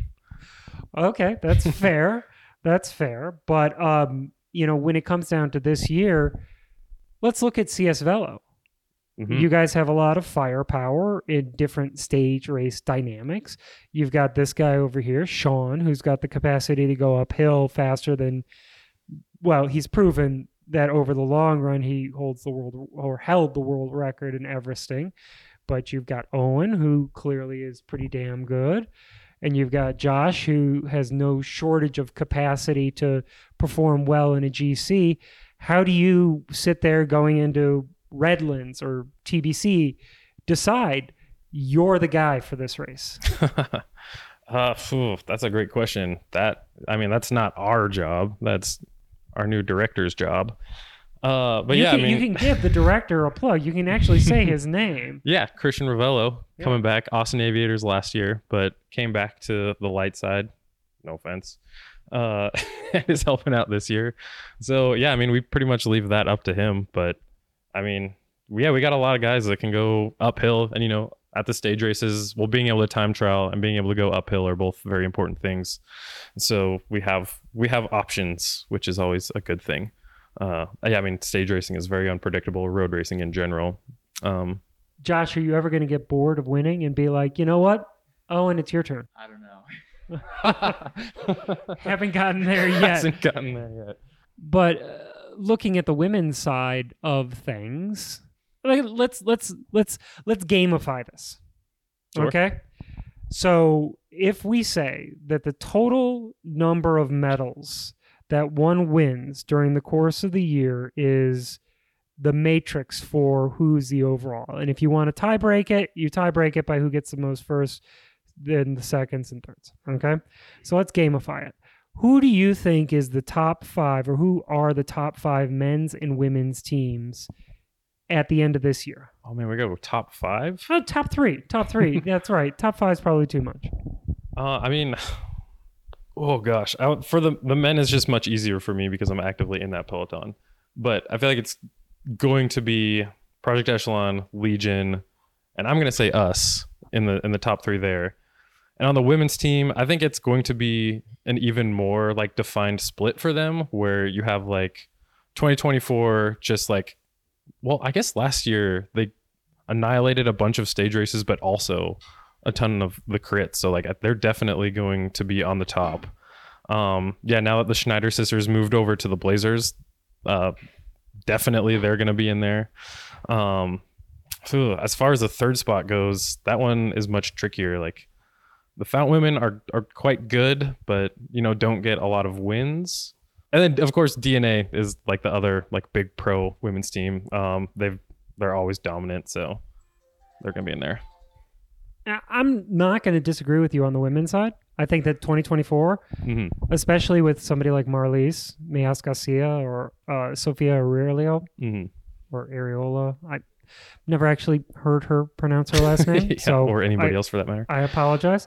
Okay, that's fair. That's fair. But, when it comes down to this year, let's look at CS Velo. Mm-hmm. You guys have a lot of firepower in different stage race dynamics. You've got this guy over here, Sean, who's got the capacity to go uphill faster than, well, he's proven that over the long run, he held the world record in Everesting. But you've got Owen, who clearly is pretty damn good. And you've got Josh, who has no shortage of capacity to perform well in a GC. How do you sit there going into Redlands or TBC, decide you're the guy for this race? That's a great question. That's not our job. That's our new director's job. You can give the director a plug. You can actually say his name. Yeah, Christian Ravello coming back. Austin Aviators last year, but came back to the light side. No offense. Is helping out this year. So yeah, we pretty much leave that up to him. But we got a lot of guys that can go uphill, and at the stage races, being able to time trial and being able to go uphill are both very important things. So we have options, which is always a good thing. Stage racing is very unpredictable, road racing in general. Josh, are you ever going to get bored of winning and be like, you know what? Owen, it's your turn. I don't know. Haven't gotten there yet. But looking at the women's side of things, let's gamify this. Sure. Okay? So if we say that the total number of medals that one wins during the course of the year is the matrix for who's the overall. And if you want to tie break it, you tie break it by who gets the most first, then the seconds and thirds. Okay? So let's gamify it. Who do you think is the top 5, or who are the top 5 men's and women's teams at the end of this year? Oh man, we go top 5? Oh, top 3. Top 3. That's right. Top 5 is probably too much. Oh gosh, for the men is just much easier for me because I'm actively in that peloton. But I feel like it's going to be Project Echelon, Legion, and I'm going to say us in the top 3 there. And on the women's team, I think it's going to be an even more like defined split for them, where you have like 2024 just like, well, I guess last year they annihilated a bunch of stage races, but also a ton of the crits. So like they're definitely going to be on the top. Now that the Schneider sisters moved over to the Blazers, definitely they're going to be in there. As far as the third spot goes, that one is much trickier. Like the Fountain women are quite good, but don't get a lot of wins. And then of course DNA is like the other like big pro women's team. They're always dominant, so they're gonna be in there. I'm not going to disagree with you on the women's side. I think that 2024, especially with somebody like Marlies Mayas Garcia or Sofia Aurelio or Areola, I never actually heard her pronounce her last name. Yeah, so or anybody else for that matter. I apologize.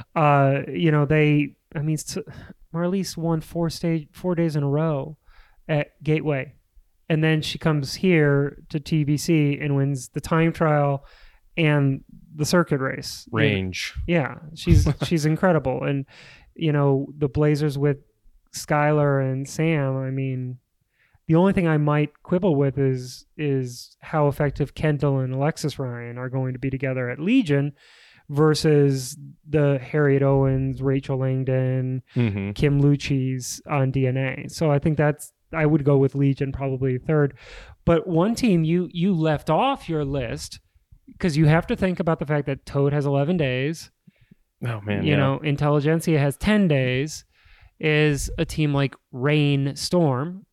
Marlies won 4 days in a row at Gateway. And then she comes here to TBC and wins the time trial and the circuit race. Range. Yeah, she's incredible. And, the Blazers with Skylar and Sam, I mean, the only thing I might quibble with is how effective Kendall and Alexis Ryan are going to be together at Legion versus the Harriet Owens, Rachel Langdon, Kim Lucci's on DNA. So I think I would go with Legion probably third. But one team you left off your list because you have to think about the fact that Toad has 11 days. Oh, man. Intelligentsia has 10 days, is a team like Reign Storm,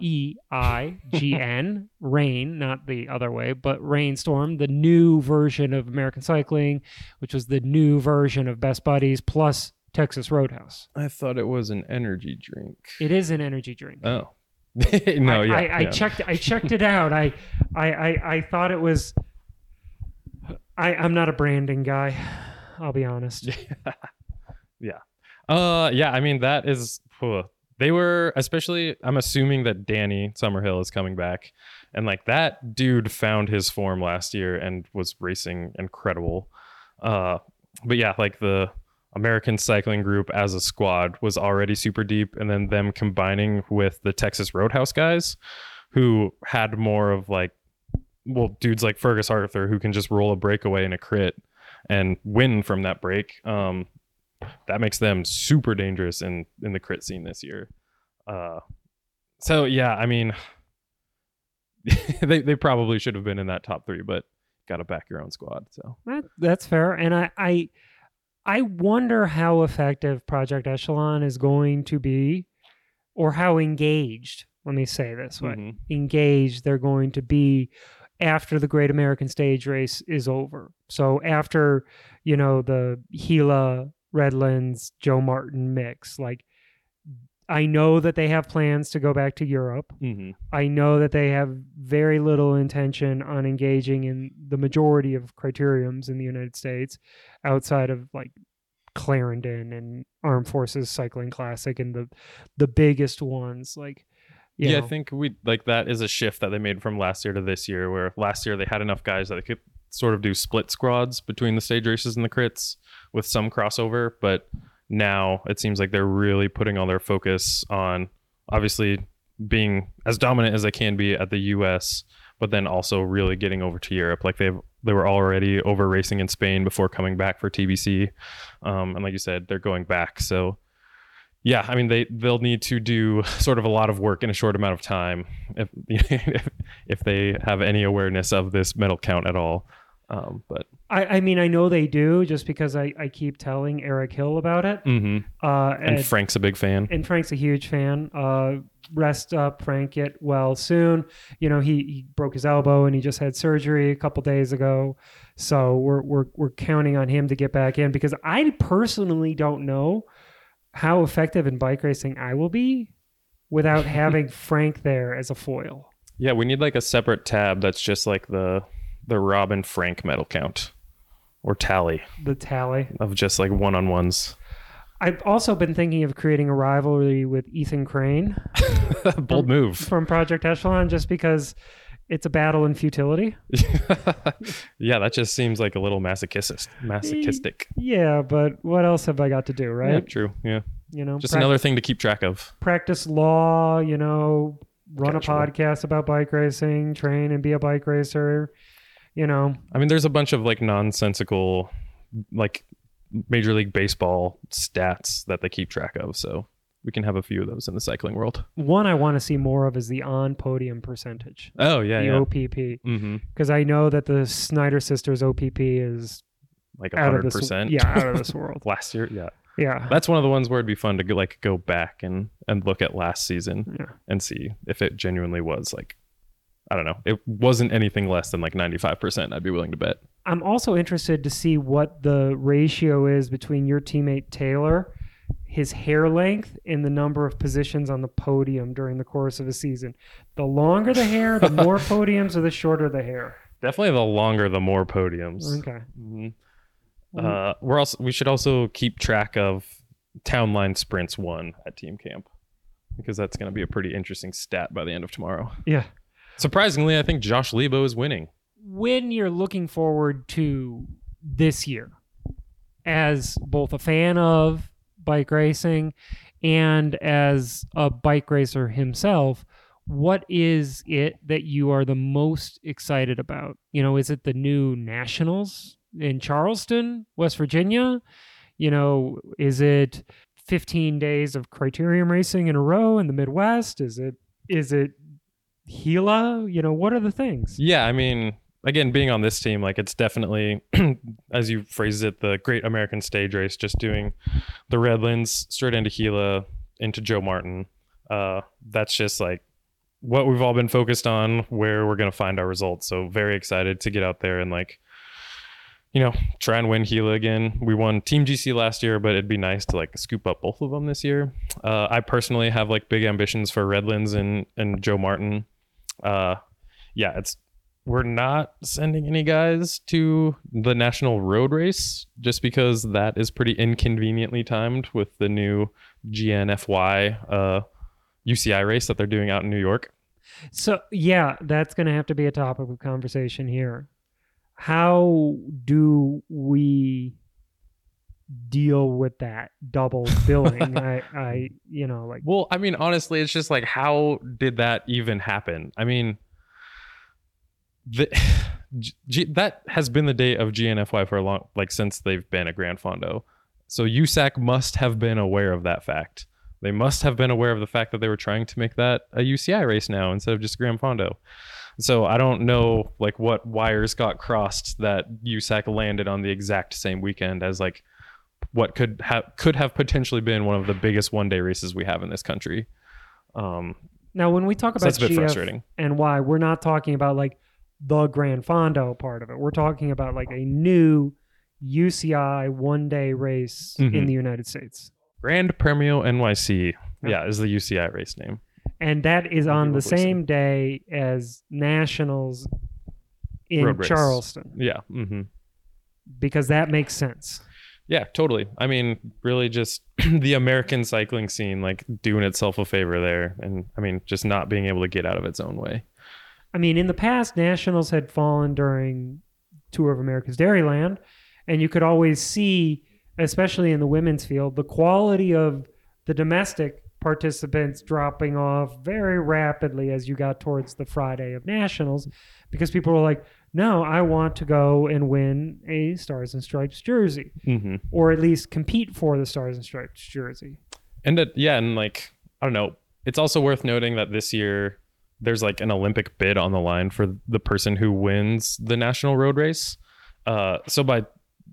REIGN, Reign, not the other way, but Reign Storm, the new version of American Cycling, which was the new version of Best Buddies plus Texas Roadhouse. I thought it was an energy drink. It is an energy drink. Oh. I checked it out. I thought it was. I'm not a branding guy. I'll be honest. Yeah. I mean, that is. They were, especially, I'm assuming that Danny Summerhill is coming back. And like that dude found his form last year and was racing incredible. But yeah, like the American Cycling Group as a squad was already super deep. And then them combining with the Texas Roadhouse guys who had more of like, well, dudes like Fergus Arthur who can just roll a breakaway in a crit and win from that break. That makes them super dangerous in the crit scene this year. So yeah, I mean, they probably should have been in that top 3, but got to back your own squad. So that's fair. And I wonder how effective Project Echelon is going to be, or how engaged. Let me say this way: engaged they're going to be after the Great American Stage Race is over. So after the Gila, Redlands, Joe Martin mix, like I know that they have plans to go back to Europe. I know that they have very little intention on engaging in the majority of criteriums in the United States outside of like Clarendon and Armed Forces Cycling Classic and the biggest ones. Like, I think that is a shift that they made from last year to this year, where last year they had enough guys that they could sort of do split squads between the stage races and the crits with some crossover, but now it seems like they're really putting all their focus on obviously being as dominant as they can be at the US, but then also really getting over to Europe. Like they were already over racing in Spain before coming back for TBC. And like you said, they're going back. So yeah, I mean, they'll need to do sort of a lot of work in a short amount of time if they have any awareness of this medal count at all. But I mean, I know they do just because I keep telling Eric Hill about it. And Frank's a big fan. And Frank's a huge fan. Rest up, Frank. Get well soon. He broke his elbow and he just had surgery a couple days ago. So we're counting on him to get back in, because I personally don't know how effective in bike racing I will be without having Frank there as a foil. Yeah, we need like a separate tab that's just like the Robin Frank medal count or tally. The tally of just like one-on-ones. I've also been thinking of creating a rivalry with Ethan Crane. Bold move. From Project Echelon, just because it's a battle in futility. Yeah, that just seems like a little masochistic. Yeah, but what else have I got to do, right? Yeah, true. Yeah. Just another thing to keep track of. Practice law, run a podcast about bike racing, train and be a bike racer. I mean, there's a bunch of like nonsensical, like Major League Baseball stats that they keep track of. So we can have a few of those in the cycling world. One I want to see more of is the on-podium percentage. Oh, yeah, the OPP. Because I know that the Snyder Sisters OPP is like 100%. Out of this world. Last year, yeah. Yeah. That's one of the ones where it'd be fun to go back and look at last season and see if it genuinely was like I don't know. It wasn't anything less than like 95%. I'd be willing to bet. I'm also interested to see what the ratio is between your teammate Taylor, his hair length, and the number of positions on the podium during the course of a season. The longer the hair, the more podiums, or the shorter the hair? Definitely the longer, the more podiums. Okay. We should also keep track of town line sprints won at team camp, because that's going to be a pretty interesting stat by the end of tomorrow. Yeah. Surprisingly, I think Josh Lebo is winning. When you're looking forward to this year as both a fan of bike racing and as a bike racer himself, what is it that you are the most excited about? You know, is it the new Nationals in Charleston, West Virginia? You know, is it 15 days of criterium racing in a row in the Midwest? Is it Gila? You know, what are the things? Yeah, I mean, again, being on this team, like, it's definitely, as you phrased it, the Great American Stage Race, just doing the Redlands straight into Gila, into Joe Martin. That's just like what we've all been focused on, where we're going to find our results. So very excited to get out there and, like, you know, try and win Gila again. We won Team GC last year, but it'd be nice to like scoop up both of them this year. I personally have like big ambitions for Redlands and Joe Martin. We're not sending any guys to the national road race just because that is pretty inconveniently timed with the new GNFY UCI race that they're doing out in New York. So yeah, that's going to have to be a topic of conversation here. How do we deal with that double billing? Well, I mean, honestly, it's just like, how did that even happen? I mean, that has been the day of GNFY for a long, like, since they've been a Gran Fondo. So USAC must have been aware of that fact. They must have been aware of the fact that they were trying to make that a UCI race now instead of just Gran Fondo. So I don't know like what wires got crossed that USAC landed on the exact same weekend as like what could have potentially been one of the biggest one-day races we have in this country. Now, when we talk about that's a bit frustrating. And why, we're not talking about like the Gran Fondo part of it. We're talking about like a new UCI one-day race in the United States. Grand Premio NYC, is the UCI race name. And that is on the same day as Nationals in Charleston. Yeah. Mm-hmm. Because that makes sense. Yeah, totally. I mean, really just the American cycling scene, like, doing itself a favor there. And I mean, just not being able to get out of its own way. I mean, in the past, Nationals had fallen during Tour of America's Dairyland. And you could always see, especially in the women's field, the quality of the domestic participants dropping off very rapidly as you got towards the Friday of Nationals, because people were like, no, I want to go and win a Stars and Stripes jersey, or at least compete for the Stars and Stripes jersey. And and like, I don't know, it's also worth noting that this year there's like an Olympic bid on the line for the person who wins the national road race. So by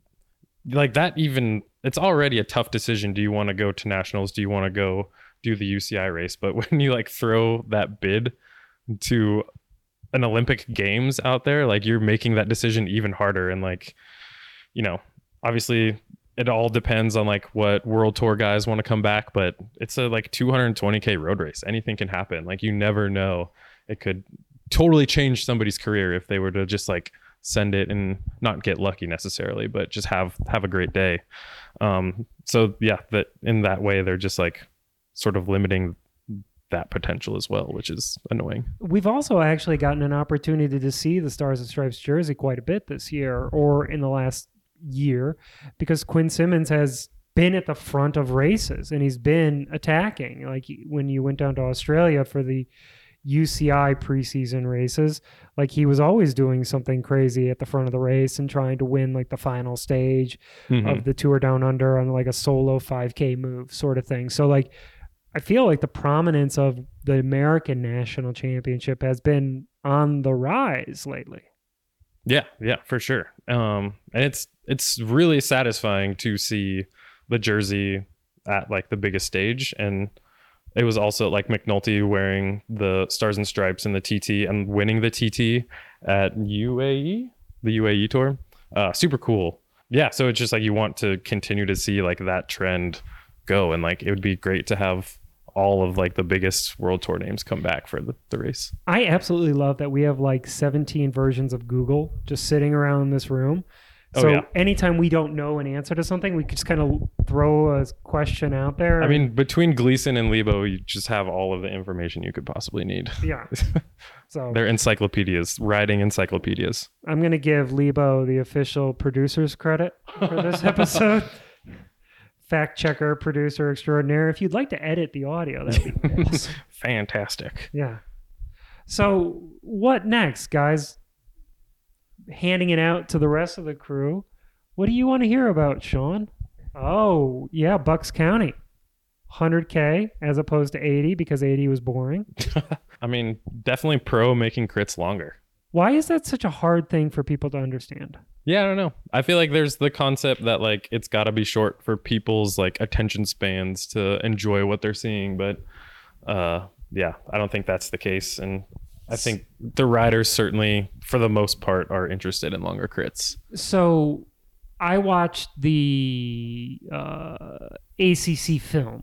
like that, even it's already a tough decision. Do you want to go to nationals? Do you want to go do the UCI race? But when you like throw that bid to an Olympic Games out there, like, you're making that decision even harder. And like, you know, obviously it all depends on like what World Tour guys want to come back, but it's a like 220K road race. Anything can happen. Like, you never know. It could totally change somebody's career if they were to just like send it and not get lucky necessarily, but just have a great day. So yeah, that in that way, they're just like sort of limiting that potential as well, which is annoying. We've also actually gotten an opportunity to see the Stars and Stripes jersey quite a bit this year, or in the last year, because Quinn Simmons has been at the front of races and he's been attacking. Like, when you went down to Australia for the UCI preseason races, like, he was always doing something crazy at the front of the race and trying to win like the final stage of the Tour Down Under on like a solo 5K move sort of thing. So like, I feel like the prominence of the American National Championship has been on the rise lately. Yeah, for sure. And it's really satisfying to see the jersey at like the biggest stage. And it was also like McNulty wearing the Stars and Stripes in the TT and winning the TT at UAE, the UAE tour. Super cool. Yeah, so it's just like you want to continue to see like that trend go, and like it would be great to have all of like the biggest world tour names come back for the race. I absolutely love that we have like 17 versions of Google just sitting around this room. Oh, So yeah. anytime we don't know an answer to something, we could just kind of throw a question out there. I mean, between Gleason and Lebo, you just have all of the information you could possibly need. yeah. So They're encyclopedias, riding encyclopedias. I'm going to give Lebo the official producer's credit for this episode. Fact checker, producer extraordinaire. If you'd like to edit the audio, that'd be awesome. Fantastic. Yeah. So what next, guys? Handing it out to the rest of the crew. What do you want to hear about, Sean? Oh, yeah, Bucks County. 100K as opposed to 80 because 80 was boring. I mean, definitely pro making crits longer. Why is that such a hard thing for people to understand? Yeah, I don't know. I feel like there's the concept that like it's got to be short for people's like attention spans to enjoy what they're seeing, but yeah, I don't think that's the case. And I think the riders certainly, for the most part, are interested in longer crits. So I watched the ACC film,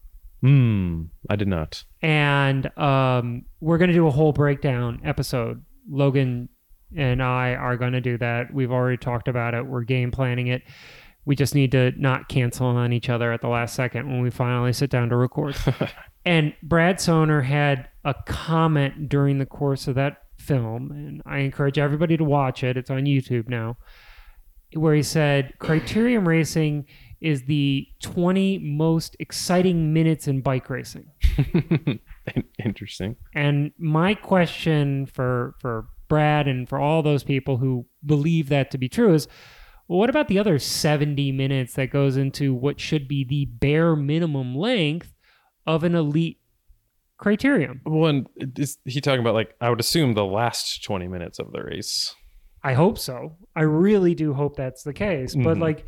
I did not. and we're going to do a whole breakdown episode. Logan and I are going to do that. We've already talked about it. We're game planning it. We just need to not cancel on each other at the last second when we finally sit down to record. And Brad Soner had a comment during the course of that film, and I encourage everybody to watch it. It's on YouTube now, where he said, Criterium Racing is the 20 most exciting minutes in bike racing. Interesting. And my question for Brad and for all those people who believe that to be true is, well, what about the other 70 minutes that goes into what should be the bare minimum length of an elite criterium? Well, and is he talking about like, I would assume the last 20 minutes of the race? I hope so. I really do hope that's the case. But like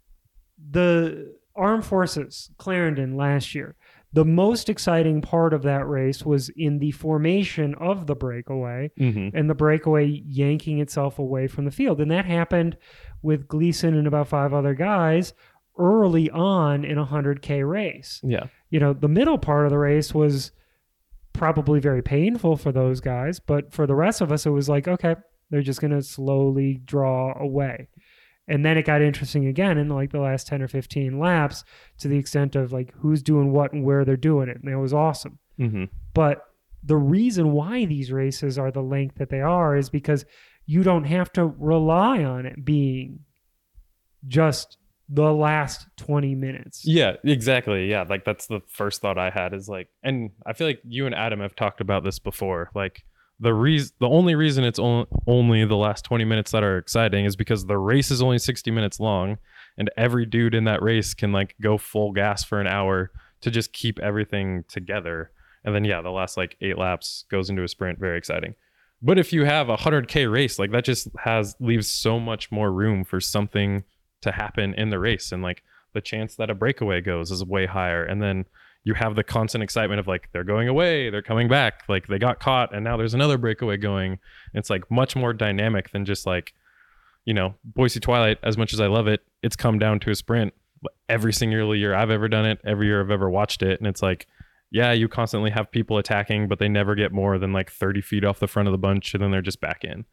the Armed Forces, Clarendon last year, the most exciting part of that race was in the formation of the breakaway and the breakaway yanking itself away from the field. And that happened with Gleason and about 5 other guys early on in a 100K race. Yeah. You know, the middle part of the race was probably very painful for those guys, but for the rest of us, it was like, okay, they're just going to slowly draw away. And then it got interesting again in like the last 10 or 15 laps to the extent of like who's doing what and where they're doing it. And it was awesome. But the reason why these races are the length that they are is because you don't have to rely on it being just the last 20 minutes. Yeah, exactly. Yeah, like that's the first thought I had is like, and I feel like you and Adam have talked about this before. Like the only reason it's only the last 20 minutes that are exciting is because the race is only 60 minutes long, and every dude in that race can like go full gas for an hour to just keep everything together. And then yeah, the last like 8 laps goes into a sprint. Very exciting. But if you have a 100K race, like that just leaves so much more room for something to happen in the race, and like the chance that a breakaway goes is way higher. And then you have the constant excitement of like they're going away, they're coming back, like they got caught and now there's another breakaway going. It's like much more dynamic than just like, you know, Boise Twilight. As much as I love it, it's come down to a sprint every single year I've ever done it, every year I've ever watched it. And it's like, yeah, you constantly have people attacking, but they never get more than like 30 feet off the front of the bunch, and then they're just back in.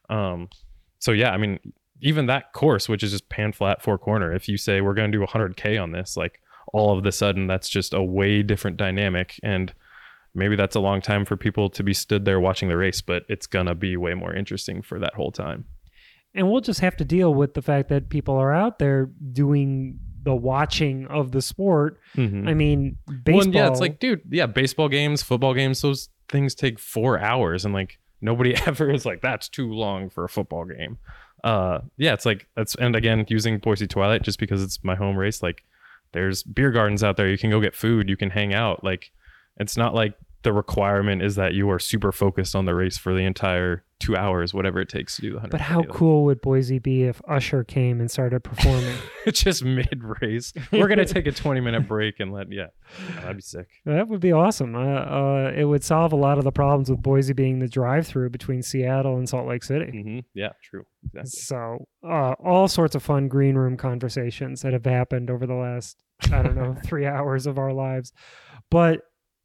So yeah, I mean, even that course, which is just pan flat 4 corner, if you say we're going to do 100K on this, like all of the sudden that's just a way different dynamic. And maybe that's a long time for people to be stood there watching the race, but it's going to be way more interesting for that whole time. And we'll just have to deal with the fact that people are out there doing the watching of the sport. I mean, baseball. Well, yeah, it's like, dude, yeah, baseball games, football games, those things take 4 hours, and like nobody ever is like, that's too long for a football game. Yeah, it's like that's, and again, using Boise Twilight just because it's my home race, like there's beer gardens out there, you can go get food, you can hang out. Like it's not like the requirement is that you are super focused on the race for the entire 2 hours, whatever it takes to do the 100. But how cool would Boise be if Usher came and started performing? Just mid race. We're going to take a 20-minute break and that'd be sick. That would be awesome. It would solve a lot of the problems with Boise being the drive-through between Seattle and Salt Lake City. Mm-hmm. Yeah, true. Exactly. So all sorts of fun green room conversations that have happened over the last, 3 hours of our lives. But,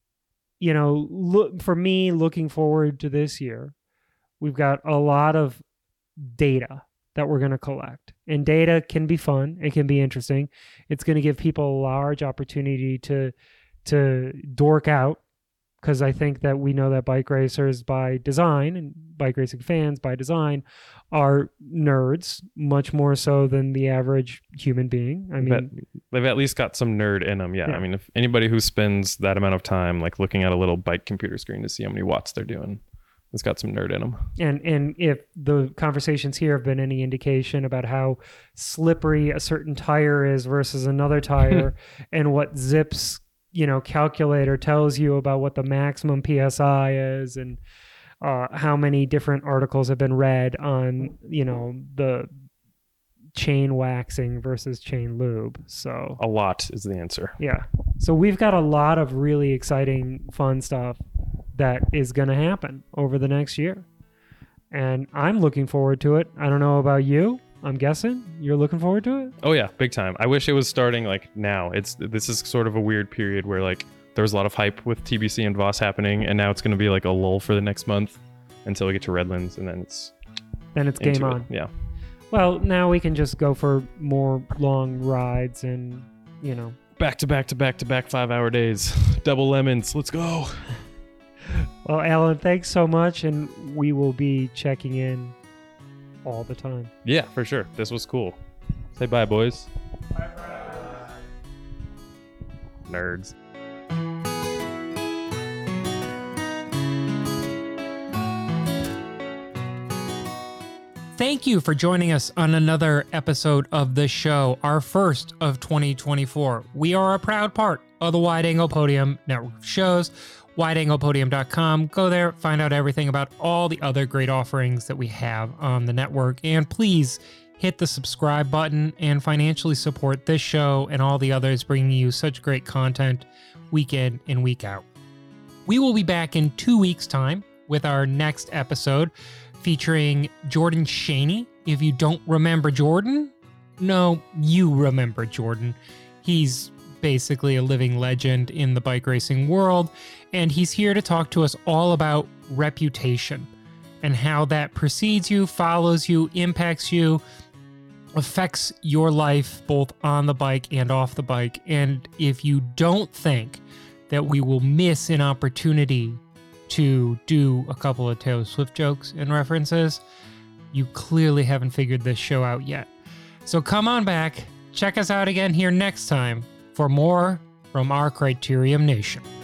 for me, looking forward to this year, we've got a lot of data that we're going to collect. And data can be fun. It can be interesting. It's going to give people a large opportunity to dork out, because I think that we know that bike racers by design and bike racing fans by design are nerds, much more so than the average human being. I mean, they've at least got some nerd in them. Yeah. I mean, if anybody who spends that amount of time like looking at a little bike computer screen to see how many watts they're doing, it's got some nerd in them. And if the conversations here have been any indication about how slippery a certain tire is versus another tire, and what Zip's calculator tells you about what the maximum PSI is, and how many different articles have been read on the chain waxing versus chain lube. So a lot is the answer. Yeah. So we've got a lot of really exciting, fun stuff that is going to happen over the next year. And I'm looking forward to it. I don't know about you. I'm guessing you're looking forward to it? Oh yeah, big time. I wish it was starting like now. This is sort of a weird period where like there was a lot of hype with TBC and Voss happening, and now it's going to be like a lull for the next month until we get to Redlands, and then it's game on. Yeah. Well, now we can just go for more long rides and, back to back 5-hour days. Double lemons. Let's go. Well, Alan, thanks so much, and we will be checking in all the time. Yeah, for sure. This was cool. Say bye, boys. Bye. Nerds. Thank you for joining us on another episode of the show, our first of 2024. We are a proud part of the Wide Angle Podium network of shows, wideanglepodium.com. Go there, find out everything about all the other great offerings that we have on the network, and please hit the subscribe button and financially support this show and all the others bringing you such great content week in and week out. We will be back in 2 weeks' time with our next episode, featuring Jordan Shaney. If you don't remember Jordan, no, you remember Jordan. He's basically a living legend in the bike racing world, and he's here to talk to us all about reputation and how that precedes you, follows you, impacts you, affects your life both on the bike and off the bike. And if you don't think that we will miss an opportunity to do a couple of Taylor Swift jokes and references, you clearly haven't figured this show out yet. So come on back, check us out again here next time for more from our Criterium Nation.